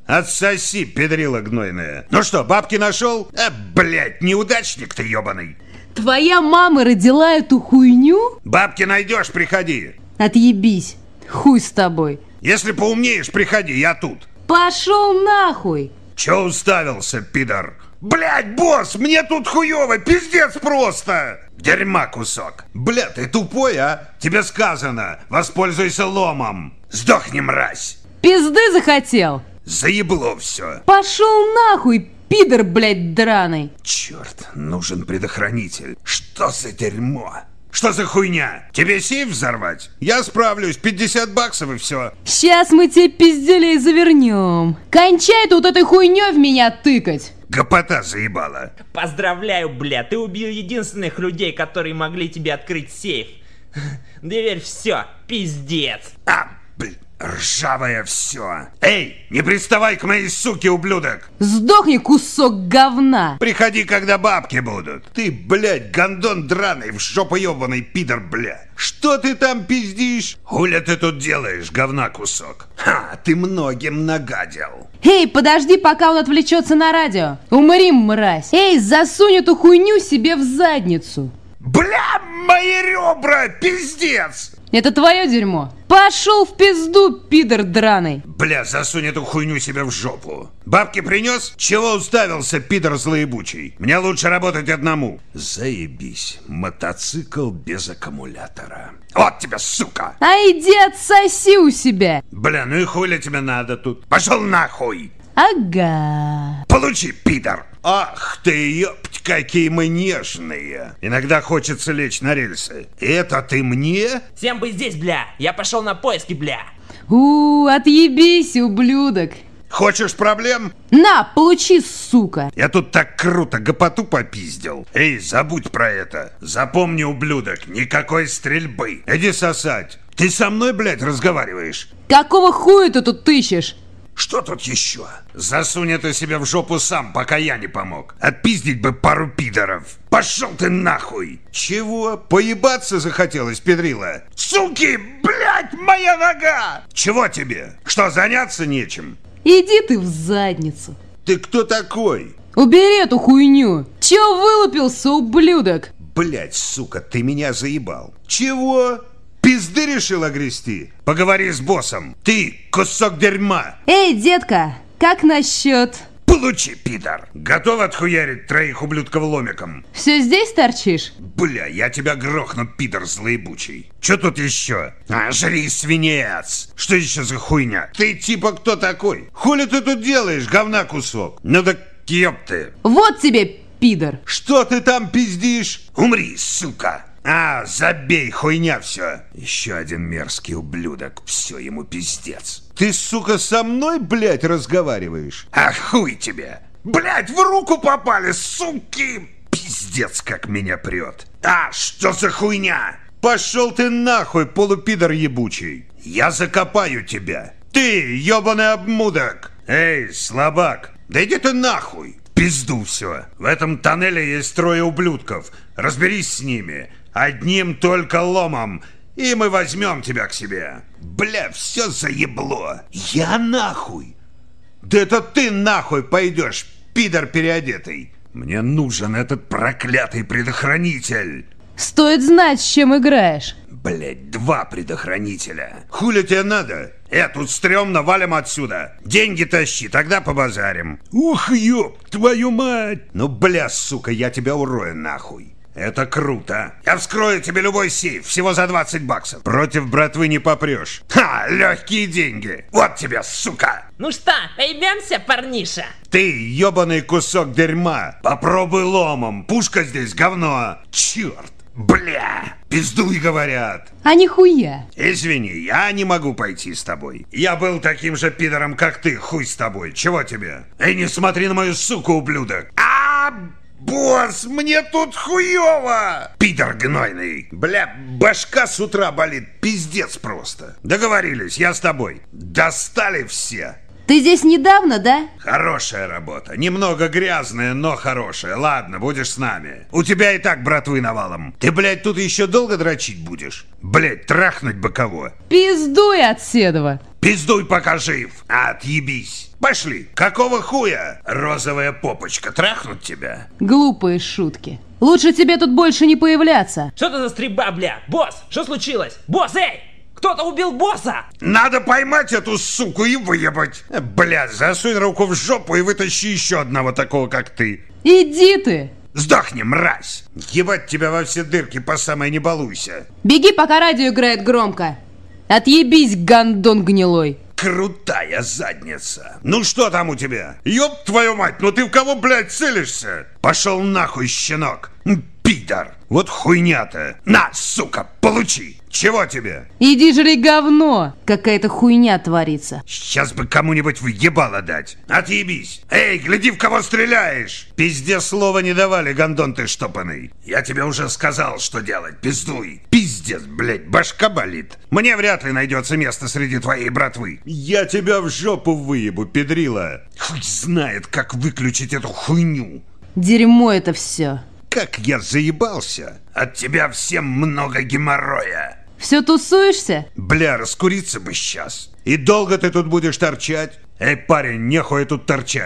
Отсоси, педрила гнойная. Ну что, бабки нашел? Блядь, неудачник ты ебаный. Твоя мама родила эту хуйню? Бабки найдешь, приходи. Отъебись, хуй с тобой. Если поумнеешь, приходи, я тут. Пошел нахуй. Че уставился, пидор? Блядь, босс, мне тут хуёво, пиздец просто. Дерьма кусок. Бля, ты тупой, а? Тебе сказано, воспользуйся ломом. Сдохни, мразь. Пизды захотел? Заебло все. Пошел нахуй, пидор, блядь, драный. Черт, нужен предохранитель. Что за дерьмо? Что за хуйня? Тебе сейф взорвать? Я справлюсь, 50 баксов и все. Сейчас мы тебе пизделей завернем. Кончай тут этой хуйней в меня тыкать. Гопота заебала. Поздравляю, бля, ты убил единственных людей, которые могли тебе открыть сейф. Теперь все, пиздец. Ржавое все. Эй, не приставай к моей суке, ублюдок. Сдохни, кусок говна. Приходи, когда бабки будут. Ты, блядь, гондон драный, в жопу ебаный пидор, бля. Что ты там пиздишь? Хуля ты тут делаешь, говна кусок? Ха, ты многим нагадил. Эй, подожди, пока он отвлечется на радио. Умри, мразь. Эй, засунь эту хуйню себе в задницу. Бля, мои ребра, пиздец. Это твое дерьмо. Пошел в пизду, пидор драный. Бля, засунь эту хуйню себе в жопу. Бабки принес? Чего уставился, пидор злоебучий? Мне лучше работать одному. Заебись, мотоцикл без аккумулятора. Вот тебя, сука. А иди отсоси у себя. Бля, ну и хули тебе надо тут? Пошел нахуй. Ага. Получи, пидор. Ах ты, ёпть, какие мы нежные. Иногда хочется лечь на рельсы. Это ты мне? Всем бы здесь, бля. Я пошел на поиски, бля. Отъебись, ублюдок. Хочешь проблем? На, получи, сука. Я тут так круто гопоту попиздил. Эй, забудь про это. Запомни, ублюдок, никакой стрельбы. Иди сосать. Ты со мной, блядь, разговариваешь? Какого хуя ты тут ищешь? Что тут еще? Засунь это себе в жопу сам, пока я не помог. Отпиздить бы пару пидоров. Пошел ты нахуй. Чего? Поебаться захотелось, педрила? Суки, блядь, моя нога! Чего тебе? Что, заняться нечем? Иди ты в задницу. Ты кто такой? Убери эту хуйню. Чего вылупился, ублюдок? Блядь, сука, ты меня заебал. Чего? Пизды решил огрести? Поговори с боссом. Ты кусок дерьма. Эй, детка, как насчет... Получи, пидор. Готов отхуярить троих ублюдков ломиком? Все здесь торчишь? Бля, я тебя грохну, пидор злоебучий. Че тут еще? Жри, свинец. Что еще за хуйня? Ты типа кто такой? Хули ты тут делаешь, говна кусок? Ну так ёб ты. Вот тебе, пидор. Что ты там пиздишь? Умри, сука. Забей, хуйня все. Еще один мерзкий ублюдок. Все, ему пиздец. Ты, сука, со мной, блядь, разговариваешь? Хуй тебе. Блядь, в руку попали, суки. Пиздец, как меня прет. Что за хуйня? Пошел ты нахуй, полупидор ебучий. Я закопаю тебя. Ты, ебаный обмудок. Эй, слабак, да иди ты нахуй. Пизду все. В этом тоннеле есть трое ублюдков. Разберись с ними. Одним только ломом, и мы возьмем тебя к себе. Бля, все заебло. Я нахуй. Да это ты нахуй пойдешь, пидор переодетый. Мне нужен этот проклятый предохранитель. Стоит знать, с чем играешь. Блять, 2 предохранителя. Хули тебе надо? Тут стрёмно, валим отсюда. Деньги тащи, тогда побазарим. Ух, ёб, твою мать. Ну, бля, сука, я тебя урою нахуй. Это круто. Я вскрою тебе любой сейф, всего за 20 баксов. Против братвы не попрешь. Легкие деньги. Вот тебе, сука. Ну что, пойдемся, парниша? Ты, ебаный кусок дерьма. Попробуй ломом. Пушка здесь говно. Черт. Бля, пиздуй, говорят. А нихуя. Извини, я не могу пойти с тобой. Я был таким же пидором, как ты, хуй с тобой. Чего тебе? Эй, не смотри на мою суку, ублюдок. Босс, мне тут хуёво! Пидор гнойный. Бля, башка с утра болит, пиздец просто. Договорились, я с тобой. Достали все. Ты здесь недавно, да? Хорошая работа. Немного грязная, но хорошая. Ладно, будешь с нами. У тебя и так братвы навалом. Ты, блядь, тут еще долго дрочить будешь? Блядь, трахнуть бы кого? Пиздуй от седова. Пиздуй, пока жив. Отъебись. Пошли. Какого хуя? Розовая попочка трахнут тебя? Глупые шутки. Лучше тебе тут больше не появляться. Что это за стрельба, бля? Босс, что случилось? Босс, эй! Кто-то убил босса! Надо поймать эту суку и выебать. Бля, засунь руку в жопу и вытащи еще одного такого, как ты. Иди ты! Сдохни, мразь! Ебать тебя во все дырки, по самой не балуйся. Беги, пока радио играет громко. Отъебись, гандон гнилой. Крутая задница. Ну что там у тебя? Ёб твою мать, ну ты в кого, блядь, целишься? Пошел нахуй, щенок. Пидор. Вот хуйня-то. На, сука, получи. Чего тебе? Иди жри говно. Какая-то хуйня творится. Сейчас бы кому-нибудь въебало дать. Отъебись. Эй, гляди, в кого стреляешь. Пизде слова не давали, гандон ты штопанный. Я тебе уже сказал, что делать. Пиздуй. Пиздец, блядь, башка болит. Мне вряд ли найдется место среди твоей братвы. Я тебя в жопу выебу, педрила. Хуй знает, как выключить эту хуйню. Дерьмо это все. Как я заебался. От тебя всем много геморроя. Все тусуешься? Бля, раскуриться бы сейчас. И долго ты тут будешь торчать? Эй, парень, нехуй тут торчать.